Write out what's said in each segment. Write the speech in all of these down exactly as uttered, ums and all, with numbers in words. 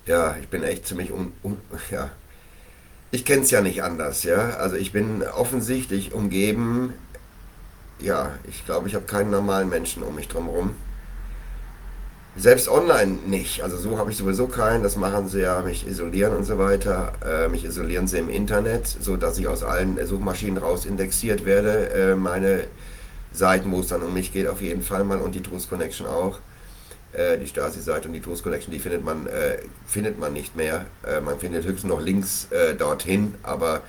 Ja, ich bin echt ziemlich un, un ja. Ich kenne es ja nicht anders, ja. Also ich bin offensichtlich umgeben, ja, ich glaube, ich habe keinen normalen Menschen um mich drum herum. Selbst online nicht. Also so habe ich sowieso keinen. Das machen sie ja, mich isolieren und so weiter. Äh, mich isolieren sie im Internet, so dass ich aus allen Suchmaschinen raus indexiert werde. Äh, meine Seiten, wo es dann um mich geht, auf jeden Fall mal und die Truth Connection auch. Äh, die Stasi-Seite und die Truth Connection, die findet man, äh, findet man nicht mehr. Äh, man findet höchstens noch Links äh, dorthin, aber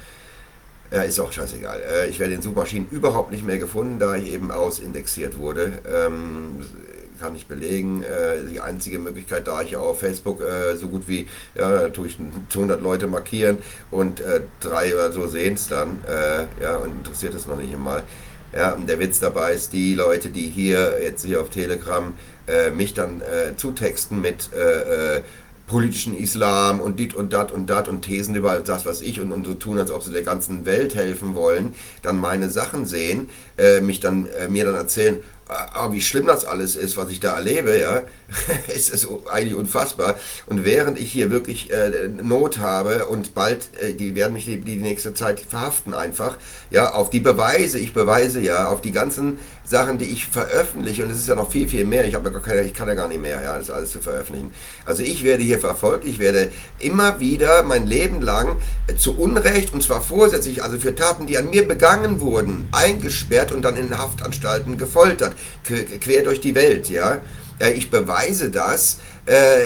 äh, ist auch scheißegal. Äh, ich werde in Suchmaschinen überhaupt nicht mehr gefunden, da ich eben ausindexiert wurde. Ähm, kann ich belegen. Äh, die einzige Möglichkeit, da ich ja auf Facebook äh, so gut wie, ja, da tue ich hundert Leute markieren und äh, drei oder so sehen es dann, äh, ja, und interessiert es noch nicht einmal. Ja, und der Witz dabei ist, die Leute, die hier jetzt hier auf Telegram äh, mich dann äh, zutexten mit äh, äh, politischen Islam und dit und dat und dat und Thesen über das, was ich und, und so tun, als ob sie der ganzen Welt helfen wollen, dann meine Sachen sehen, äh, mich dann, äh, mir dann erzählen, ah, wie schlimm das alles ist, was ich da erlebe, ja, es ist eigentlich unfassbar. Und während ich hier wirklich äh, Not habe und bald, äh, die werden mich die, die nächste Zeit verhaften einfach, ja, auf die Beweise, ich beweise ja, auf die ganzen Sachen, die ich veröffentliche, und es ist ja noch viel, viel mehr, ich, hab ja gar keine, ich kann ja gar nicht mehr, ja, das alles zu veröffentlichen. Also ich werde hier verfolgt, ich werde immer wieder mein Leben lang äh, zu Unrecht, und zwar vorsätzlich, also für Taten, die an mir begangen wurden, eingesperrt und dann in Haftanstalten gefoltert, quer durch die Welt, ja. Äh, ich beweise das, äh,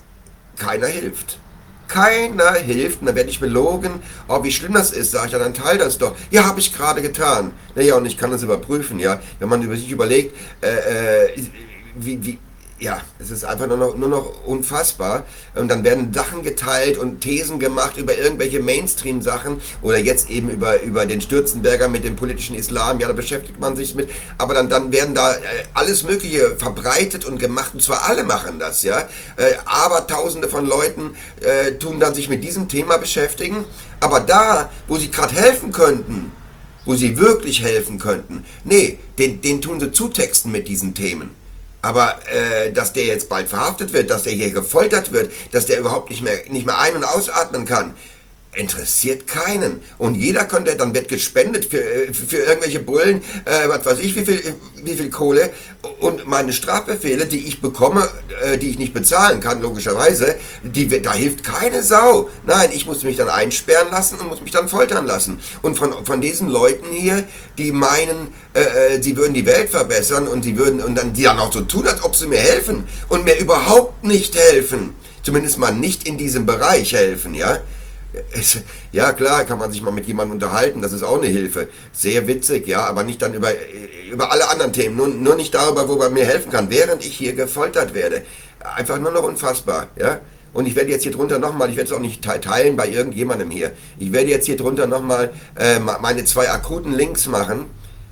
keiner hilft. Keiner hilft und dann werde ich belogen. Oh, wie schlimm das ist, sage ich, ja, dann teil das doch. Ja, habe ich gerade getan. Naja, und ich kann das überprüfen, ja. Wenn man über sich überlegt, äh, äh, wie, wie, ja, es ist einfach nur noch, nur noch unfassbar. Und dann werden Sachen geteilt und Thesen gemacht über irgendwelche Mainstream-Sachen oder jetzt eben über, über den Stürzenberger mit dem politischen Islam. Ja, da beschäftigt man sich mit. Aber dann, dann werden da äh, alles Mögliche verbreitet und gemacht. Und zwar alle machen das, ja. Äh, aber Tausende von Leuten äh, tun dann sich mit diesem Thema beschäftigen. Aber da, wo sie gerade helfen könnten, wo sie wirklich helfen könnten, nee, den, den tun sie zutexten mit diesen Themen. Aber äh, dass der jetzt bald verhaftet wird, dass der hier gefoltert wird, dass der überhaupt nicht mehr, nicht mehr ein- und ausatmen kann, interessiert keinen. Und jeder könnte, dann wird gespendet für, für, für irgendwelche Bullen, äh, was weiß ich, wie viel, wie viel Kohle. Und meine Strafbefehle, die ich bekomme, äh, die ich nicht bezahlen kann, logischerweise, die, da hilft keine Sau. Nein, ich muss mich dann einsperren lassen und muss mich dann foltern lassen. Und von, von diesen Leuten hier, die meinen, äh, sie würden die Welt verbessern und sie würden, und dann die dann auch so tun, als ob sie mir helfen und mir überhaupt nicht helfen. Zumindest mal nicht in diesem Bereich helfen, ja. Es, ja klar, kann man sich mal mit jemandem unterhalten, das ist auch eine Hilfe. Sehr witzig, ja, aber nicht dann über, über alle anderen Themen, nur, nur nicht darüber, wo man mir helfen kann, während ich hier gefoltert werde. Einfach nur noch unfassbar, ja. Und ich werde jetzt hier drunter nochmal, ich werde es auch nicht teilen bei irgendjemandem hier, ich werde jetzt hier drunter nochmal äh, meine zwei akuten Links machen,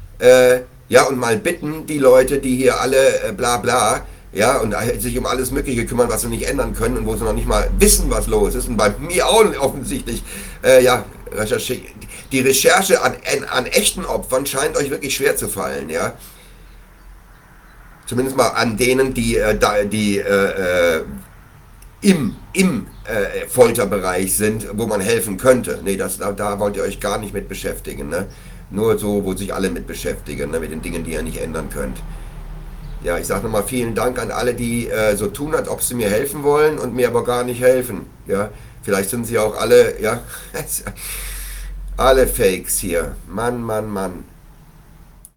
äh, ja, und mal bitten, die Leute, die hier alle äh, bla bla, ja, und sich um alles Mögliche kümmern, was sie nicht ändern können und wo sie noch nicht mal wissen, was los ist. Und bei mir auch offensichtlich, äh, ja, Recherche, die Recherche an, an, an echten Opfern scheint euch wirklich schwer zu fallen, ja. Zumindest mal an denen, die, äh, die äh, äh, im, im äh, Folterbereich sind, wo man helfen könnte. Nee, das, da, da wollt ihr euch gar nicht mit beschäftigen, ne. Nur so, wo sich alle mit beschäftigen, ne, mit den Dingen, die ihr nicht ändern könnt. Ja, ich sage nochmal vielen Dank an alle, die äh, so tun, als ob sie mir helfen wollen und mir aber gar nicht helfen. Ja, vielleicht sind sie auch alle, ja, alle Fakes hier. Mann, Mann, Mann.